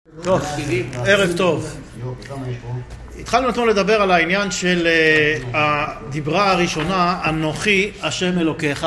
טוב, ערב טוב. התחלנו אתמול לדבר על העניין של הדיברה הראשונה, אנוכי השם אלוקיך,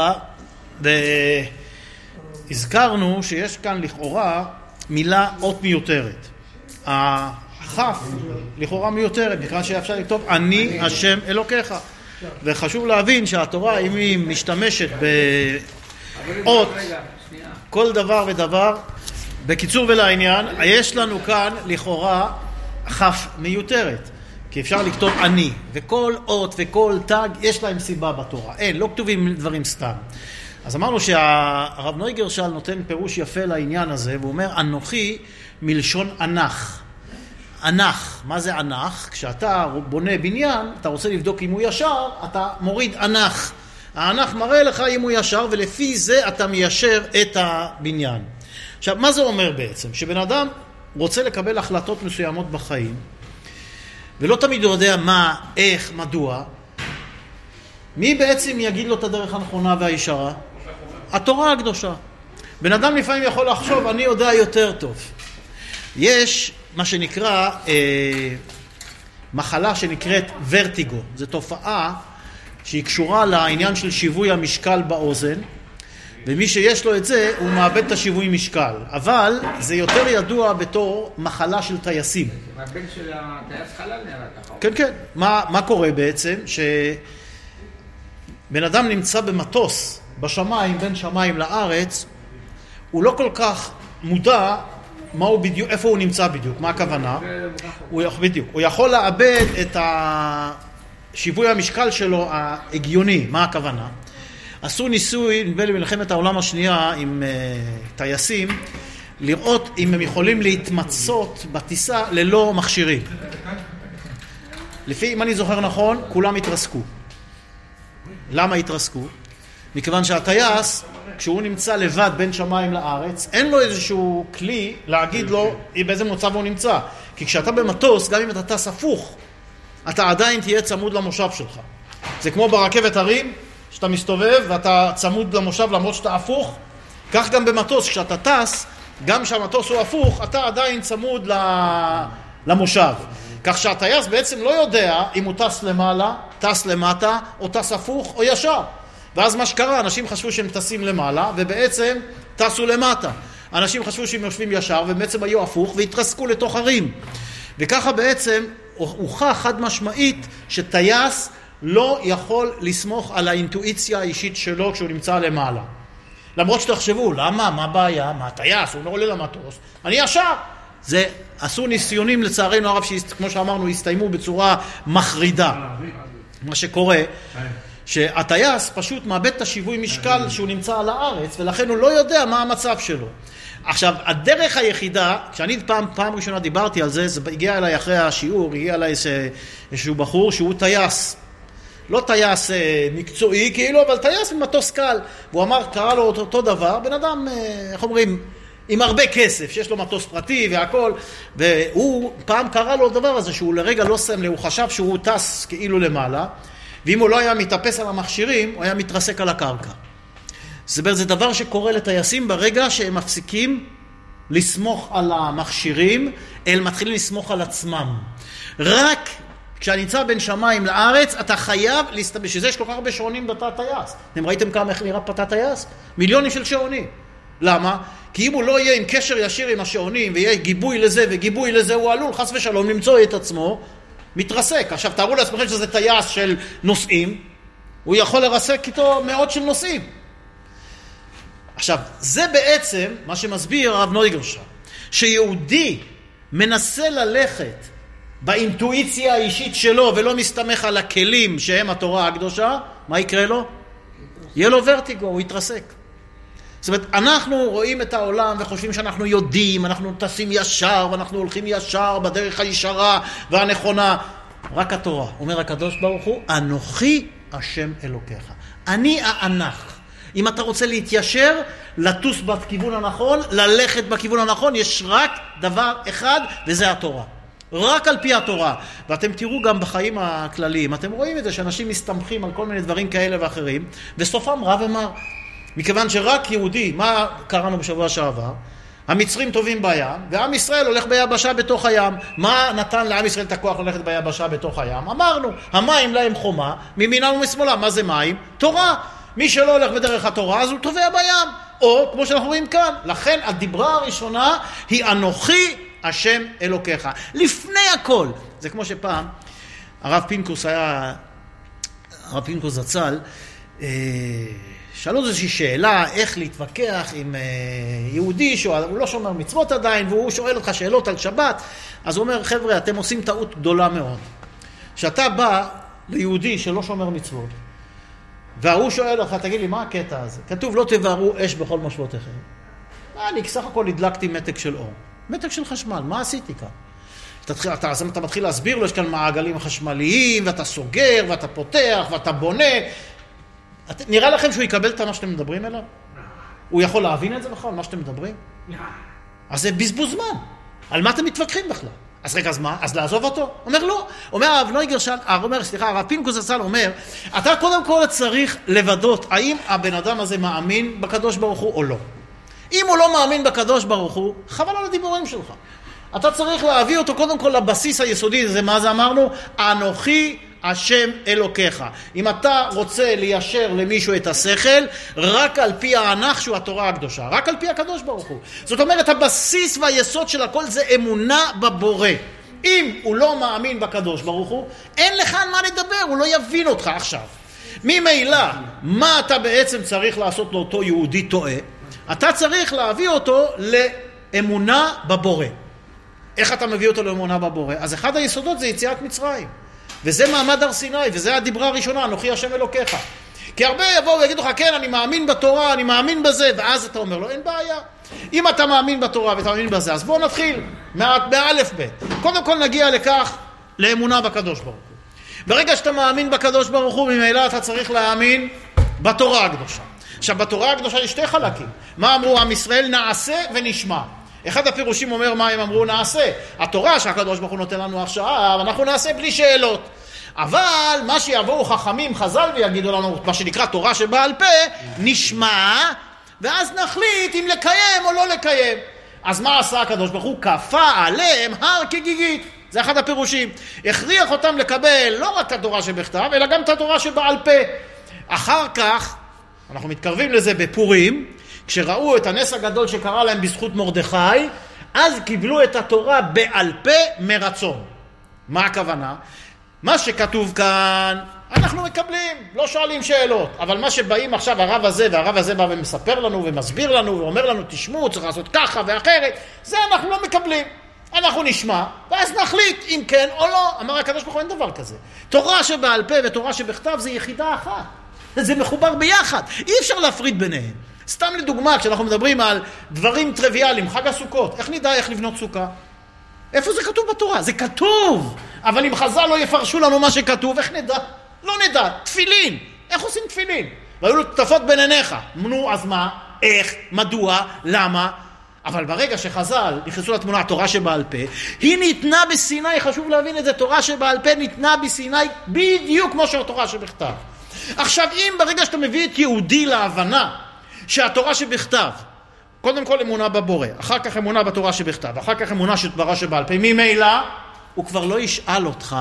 והזכרנו שיש כאן לכאורה מילה אות מיותרת. החף לכאורה מיותרת, מכיוון שאפשר לכתוב אני השם אלוקיך. וחשוב להבין שהתורה, אם היא משתמשת באות, כל דבר ודבר, בקיצור ולעניין, יש לנו כאן לכאורה חף מיותרת, כי אפשר לכתוב אני, וכל אות וכל תג יש להם סיבה בתורה, אין, לא כתובים דברים סתם. אז אמרנו שהרב נוי גרשל נותן פירוש יפה לעניין הזה, והוא אומר אנוכי מלשון אנך. אנך, מה זה אנך? כשאתה בונה בניין, אתה רוצה לבדוק אם הוא ישר, אתה מוריד אנך. האנך מראה לך אם הוא ישר, ולפי זה אתה מיישר את הבניין. עכשיו, מה זה אומר בעצם? שבן אדם רוצה לקבל החלטות מסוימות בחיים, ולא תמיד הוא יודע מה, איך, מדוע, מי בעצם יגיד לו את הדרך הנכונה והישרה? התורה הקדושה. בן אדם לפעמים יכול לחשוב, אני יודע יותר טוב. יש מה שנקרא מחלה שנקראת ורטיגו. זו תופעה שהיא קשורה לעניין של שיווי המשקל באוזן, ומי שיש לו את זה, הוא מאבד את השיווי משקל. אבל זה יותר ידוע בתור מחלה של טייסים. הבן של הטייס חלל נראה ככה. כן, כן. מה קורה בעצם? שבן אדם נמצא במטוס בשמיים, בין שמיים לארץ, הוא לא כל כך מודע מה הוא בדיוק, איפה הוא נמצא בדיוק, מה הכוונה. בדיוק. הוא יכול לאבד את השיווי המשקל שלו ההגיוני, מה הכוונה. עשו ניסוי, נדמה לי במלחמת העולם השנייה עם טייסים, לראות אם הם יכולים להתמצות בטיסה ללא מכשירים. לפי, אם אני זוכר נכון, כולם התרסקו. למה התרסקו? מכיוון שהטייס, כשהוא נמצא לבד בין שמיים לארץ, אין לו איזשהו כלי להגיד לו באיזה מצב הוא נמצא. כי כשאתה במטוס, גם אם אתה טס הפוך, אתה עדיין תהיה צמוד למושב שלך. זה כמו ברכבת הרים, שאתה מסתובב ואתה צמוד למושב למרות שאתה הפוך, כך גם במטוס, כשאתה טס, גם שהמטוס הוא הפוך, אתה עדיין צמוד למושב. כך שהטייס בעצם לא יודע אם הוא טס למעלה, טס למטה, או טס הפוך או ישר. ואז מה שקרה, אנשים חשבו שהם טסים למעלה, ובעצם טסו למטה. אנשים חשבו שהם יושבים ישר, ובעצם היו הפוך, והתרסקו לתוך הרים. וככה בעצם הוכח חד משמעית שטייס לא יכול לסמוך על האינטואיציה האישית שלו כשהוא נמצא למעלה. למרות שתחשבו, למה? מה הבעיה? מה הטייס? הוא לא עולה למטוס. אני ישר. זה עשו ניסיונים לצערנו הרב, כמו שאמרנו, הסתיימו בצורה מחרידה. מה שקורה, שהטייס פשוט מאבד את השיווי משקל שהוא נמצא על הארץ, ולכן הוא לא יודע מה המצב שלו. עכשיו, הדרך היחידה, כשאני פעם ראשונה דיברתי על זה, זה הגיע אליי אחרי השיעור, הגיע אליי איזשהו בחור שהוא טייס. לא טייס מקצועי כאילו, אבל טייס ממטוס קל. והוא אמר, קרא לו אותו דבר, בן אדם, איך אומרים, עם הרבה כסף, שיש לו מטוס פרטי והכל, והוא פעם קרא לו דבר הזה, שהוא לרגע לא שם, הוא חשב שהוא טס כאילו למעלה, ואם הוא לא היה מתאפס על המכשירים, הוא היה מתרסק על הקרקע. זה דבר שקורה לטייסים ברגע שהם מפסיקים לסמוך על המכשירים, אלא מתחילים לסמוך על עצמם. רק כשאני נמצא בין שמיים לארץ, אתה חייב להסתבר, שזה יש כל כך הרבה שעונים בתא טייס. אתם ראיתם כמה איך נראה בתא טייס? מיליונים של שעונים. למה? כי אם הוא לא יהיה עם קשר ישיר עם השעונים, ויהיה גיבוי לזה וגיבוי לזה, הוא עלול חס ושלום למצוא את עצמו, מתרסק. עכשיו תארו לעצמכם שזה טייס של נוסעים, הוא יכול לרסק איתו מאות של נוסעים. עכשיו, זה בעצם מה שמסביר הרב נוי גרשל, שיהודי מנסה ללכת באינטואיציה האישית שלו, ולא מסתמך על הכלים שהם התורה הקדושה, מה יקרה לו? יהיה לו ורטיגו, הוא יתרסק. זאת אומרת, אנחנו רואים את העולם וחושבים שאנחנו יודעים, אנחנו טסים ישר, ואנחנו הולכים ישר בדרך הישרה והנכונה. רק התורה, אומר הקדוש ברוך הוא, אנוכי השם אלוקיך. אני האנך. אם אתה רוצה להתיישר, לטוס בכיוון הנכון, ללכת בכיוון הנכון, יש רק דבר אחד, וזה התורה. רק על פי התורה. ואתם תראו גם בחיים הכלליים, אתם רואים את זה שאנשים מסתמכים על כל מיני דברים כאלה ואחרים, וסופם רע ומר. מכיוון שרק יהודי, מה קראנו בשבוע שעבר? המצרים טובים בים, ועם ישראל הולך ביבשה בתוך הים. מה נתן לעם ישראל את הכוח ללכת ביבשה בתוך הים? אמרנו, המים להם חומה, מימינם ומשמאלם. מה זה מים? תורה. מי שלא הולך בדרך התורה, אז הוא טובע בים. או, כמו שאנחנו רואים כאן, לכן הדיברה הראשונה היא אנוכי השם אלוקיך. לפני הכל. זה כמו שפעם, הרב פינקוס זצ"ל, שאלו איזושהי שאלה איך להתווכח עם יהודי שהוא לא שומר מצוות עדיין, והוא שואל אותך שאלות על שבת. אז הוא אומר, חבר'ה, אתם עושים טעות גדולה מאוד. שאתה בא ליהודי שלא שומר מצוות, והוא שואל אותך, תגיד לי, מה הקטע הזה? כתוב, לא תבערו אש בכל משלותיכם. אני סך הכל הדלקתי מתק של אור. מתק של חשמל, מה עשיתי כאן? אתה מתחיל להסביר לו, יש כאן מעגלים חשמליים, ואתה סוגר, ואתה פותח, ואתה בונה. נראה לכם שהוא יקבל את מה שאתם מדברים אליו? הוא יכול להבין את זה בכלל, מה שאתם מדברים? אז זה בזבוז זמן. על מה אתם מתווכחים בכלל? אז רגע, אז מה? אז לעזוב אותו? אומר לא. אומר הרב נויגרשל, הרב פינקוס זצ"ל אומר, אתה קודם כל צריך לוודות, האם הבן אדם הזה מאמין בקדוש ברוך הוא או לא. אם הוא לא מאמין בקדוש ברוך הוא, חבל על הדיבורים שלך. אתה צריך להביא אותו קודם כל לבסיס היסודי, זה מה זה אמרנו? אנוכי השם אלוקיך. אם אתה רוצה ליישר למישהו את השכל, רק על פי האנך שהוא התורה הקדושה, רק על פי הקדוש ברוך הוא. זאת אומרת, הבסיס והיסוד של הכל זה אמונה בבורא. אם הוא לא מאמין בקדוש ברוך הוא, אין לך על מה לדבר, הוא לא יבין אותך עכשיו. ממילא, מה אתה בעצם צריך לעשות לאותו יהודי טועה? אתה צריך להביא אותו לאמונה בבורא. איך אתה מביא אותו לאמונה בבורא? אז אחד היסודות זה יציאת מצרים. וזה מעמד הר סיני, וזה הדיברה הראשונה, אנוכי השם אלוקיך. כי הרבה יבואו ויגידו לך, כן, אני מאמין בתורה, אני מאמין בזה, ואז אתה אומר לו, אין בעיה. אם אתה מאמין בתורה ואתה מאמין בזה, אז בואו נתחיל באלף ב'. קודם כל נגיע לכך, לאמונה בקדוש ברוך הוא. ברגע שאתה מאמין בקדוש ברוך הוא, ממילא אתה צריך להאמין בתורה הקדושה. עכשיו, בתורה הקדושה יש שתי חלקים. מה אמרו עם ישראל? נעשה ונשמע. אחד הפירושים אומר מה הם אמרו נעשה. התורה שהקדוש ברוך הוא נותן לנו עכשיו, אנחנו נעשה בלי שאלות. אבל מה שיבואו חכמים חז"ל ויגידו לנו, מה שנקרא תורה שבעל פה, נשמע, ואז נחליט אם לקיים או לא לקיים. אז מה עשה הקדוש ברוך הוא? כפה עליהם הר כגיגית. זה אחד הפירושים. הכריח אותם לקבל לא רק את התורה שבכתב, אלא גם את התורה שבעל פה. אחר כך, אנחנו מתקרבים לזה בפורים, כשראו את הנס הגדול שקרה להם בזכות מרדכי, אז קיבלו את התורה בעל פה מרצון. מה הכוונה? מה שכתוב כאן, אנחנו מקבלים, לא שואלים שאלות. אבל מה שבאים עכשיו הרב הזה, והרב הזה בא ומספר לנו ומסביר לנו ואומר לנו, תשמעו, צריך לעשות ככה ואחרת, זה אנחנו לא מקבלים. אנחנו נשמע, ואז נחליט אם כן או לא. אמר הקדוש ברוך הוא, אין דבר כזה. תורה שבעל פה ותורה שבכתב זה יחידה אחת. זה מחובר ביחד. אי אפשר להפריד ביניהם. סתם לדוגמה, כשאנחנו מדברים על דברים טריוויאליים, חג הסוכות, איך נדע איך לבנות סוכה? איפה זה כתוב בתורה? זה כתוב! אבל אם חז"ל לא יפרשו לנו מה שכתוב, איך נדע? לא נדע. תפילין. איך עושים תפילין? והיו לו תפות בין עיניך. נו, אז מה? איך? מדוע? למה? אבל ברגע שחז"ל נכנסו לתמונה התורה שבעל פה, היא ניתנה בסיני, חשוב להבין את זה, תורה שבעל פה ניתנה בסיני בדיוק כמו שהתורה שבכתב. עכשיו, אם ברגע שאתה מביא את יהודי להבנה שהתורה שבכתב, קודם כל אמונה בבורא, אחר כך אמונה בתורה שבכתב, אחר כך אמונה בתורה שבעל פה, ממילא הוא כבר לא ישאל אותך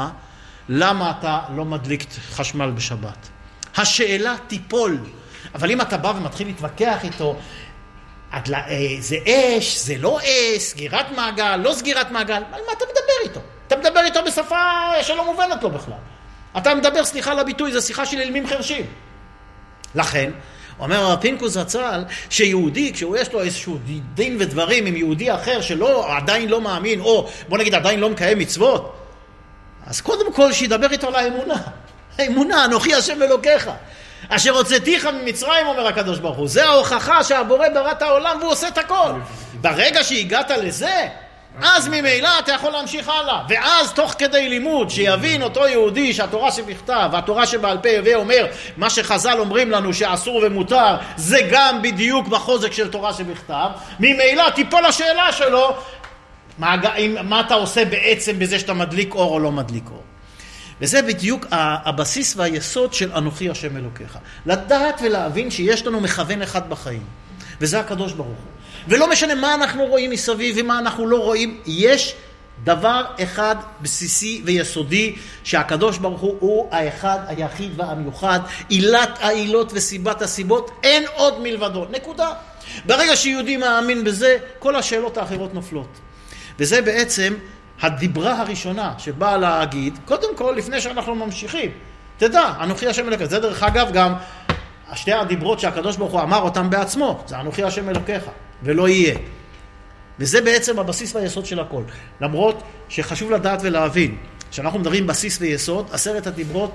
למה אתה לא מדליק חשמל בשבת. השאלה תיפול. אבל אם אתה בא ומתחיל להתווכח איתו, זה אש, זה לא אש, סגירת מעגל, לא סגירת מעגל, על מה אתה מדבר איתו? אתה מדבר איתו בשפה שלא מובנת לו בכלל. אתה מדבר, סליחה על הביטוי, זה שיחה של ילמים חרשים. לכן, אומר פינקוס זצ"ל, שיהודי, כשהוא יש לו איזשהו דין ודברים עם יהודי אחר שלא, עדיין לא מאמין, או בוא נגיד עדיין לא מקיים מצוות, אז קודם כל שידבר איתו על האמונה. האמונה, אנוכי השם אלוקיך. אשר הוצאתיך ממצרים, אומר הקדוש ברוך הוא. זה ההוכחה שהבורא ברא את העולם והוא עושה את הכל. ברגע שהגעת לזה, אז ממילא אתה יכול להמשיך הלאה. ואז תוך כדי לימוד שיבין אותו יהודי שהתורה שבכתב והתורה שבעל פה ואומר מה שחז"ל אומרים לנו שאסור ומותר, זה גם בדיוק בחוזק של תורה שבכתב. ממילא תיפול השאלה שלו, מה אתה עושה בעצם בזה שאתה מדליק אור או לא מדליק אור. וזה בדיוק הבסיס והיסוד של אנוכי השם אלוקיך. לדעת ולהבין שיש לנו מכוון אחד בחיים. וזה הקדוש ברוך הוא. ולא משנה מה אנחנו רואים מסביב ומה אנחנו לא רואים, יש דבר אחד בסיסי ויסודי, שהקדוש ברוך הוא האחד היחיד והמיוחד, עילת העילות וסיבת הסיבות, אין עוד מלבדו, נקודה. ברגע שיהודי מאמין בזה, כל השאלות האחרות נופלות. וזה בעצם הדיברה הראשונה שבאה להגיד, קודם כל, לפני שאנחנו ממשיכים, תדע, אנוכי השם אלוקיך. זה דרך אגב גם שתי הדיברות שהקדוש ברוך הוא אמר אותם בעצמו, זה אנוכי השם אלוקיך, ולא יהיה. וזה בעצם הבסיס והיסוד של הכל. למרות שחשוב לדעת ולהבין, שאנחנו מדברים בסיס ויסוד, 10 הדיברות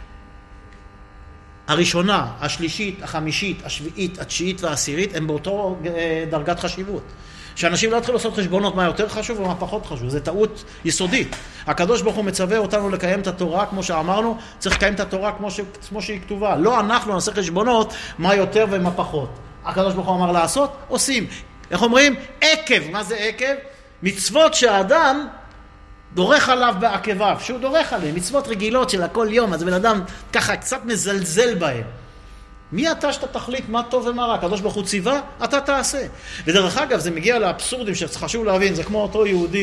הראשונה, השלישית, החמישית, השביעית, התשיעית והעשירית, הם באותו דרגת חשיבות. שאנשים לא יתחילו לעשות חשבונות מה יותר חשוב ומה פחות חשוב. זה טעות יסודית. הקדוש ברוך הוא מצווה אותנו לקיים את התורה, כמו שאמרנו, צריך לקיים את התורה כמו שהיא כתובה. לא אנחנו נעשה חשבונות מה יותר ומה פחות. הקדוש ברוך הוא אמר לעשות, עושים. איך אומרים? עקב. מה זה עקב? מצוות שהאדם דורך עליו בעקביו. שהוא דורך עליהם. מצוות רגילות של הכל יום. אז בן אדם ככה קצת מזלזל בהם. מי אתה שאתה תחליט מה טוב ומה רע? הקדוש ברוך הוא ציווה, אתה תעשה. ודרך אגב, זה מגיע לאבסורדים שחשוב להבין, זה כמו אותו יהודי.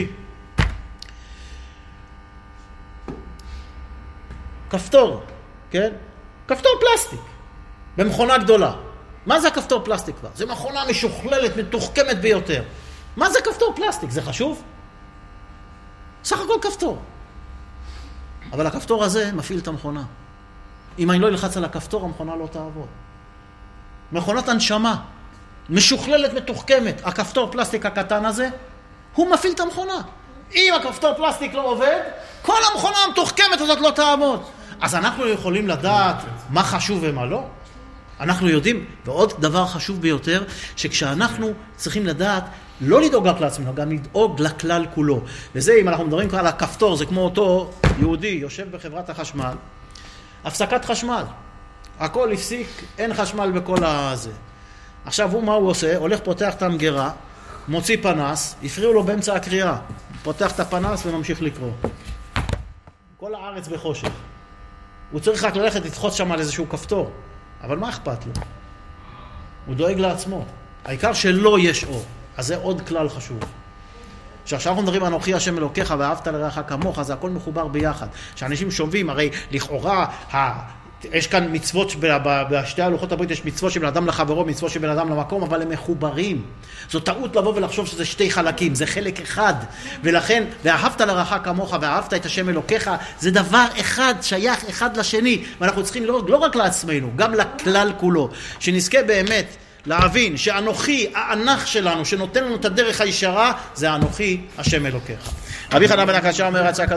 כפתור, כן? כפתור פלסטיק, במכונה גדולה. מה זה הכפתור פלסטיק כבר? זה מכונה משוכללת, מתוחכמת ביותר. מה זה כפתור פלסטיק? זה חשוב? סך הכל כפתור. אבל הכפתור הזה מפעיל את המכונה. אם אני לא אלחץ על הכפתור, המכונה לא תעבוד. מכונת הנשמה, משוכללת, מתוחכמת. הכפתור פלסטיק הקטן הזה, הוא מפעיל את המכונה. אם הכפתור פלסטיק לא עובד, כל המכונה המתוחכמת הזאת לא תעמוד. אז אנחנו יכולים לדעת מה חשוב ומה לא. אנחנו יודעים, ועוד דבר חשוב ביותר, שכשאנחנו צריכים לדעת, לא לדאוג רק לעצמנו, גם לדאוג לכלל כולו. וזה, אם אנחנו מדברים כאן על הכפתור, זה כמו אותו יהודי, יושב בחברת החשמל, הפסקת חשמל. הכל הפסיק, אין חשמל בכל הזה. עכשיו מה הוא עושה? הולך פותח את המגירה, מוציא פנס, הפריעו לו באמצע הקריאה. פותח את הפנס וממשיך לקרוא. כל הארץ בחושך. הוא צריך רק ללכת לתחוץ שם על איזשהו כפתור. אבל מה אכפת לו? הוא דואג לעצמו. העיקר שלא יש אור. אז זה עוד כלל חשוב. שעכשיו אנחנו מדברים אנוכי השם אלוקיך ואהבת לרעך כמוך, זה הכל מחובר ביחד. שאנשים שומעים, הרי לכאורה, יש כאן מצוות, בשתי הלוחות הברית יש מצוות של בן אדם לחברו, מצוות של בן אדם למקום, אבל הם מחוברים. זו טעות לבוא ולחשוב שזה שתי חלקים, זה חלק אחד. ולכן, ואהבת לרעך כמוך ואהבת את השם אלוקיך, זה דבר אחד, שייך אחד לשני. ואנחנו צריכים לא רק לעצמנו, גם לכלל כולו. שנזכה באמת להבין שאנוכי, האנך שלנו, שנותן לנו את הדרך הישרה, זה אנוכי השם אלוקיך. רבי חנן בן עקשיא אומר,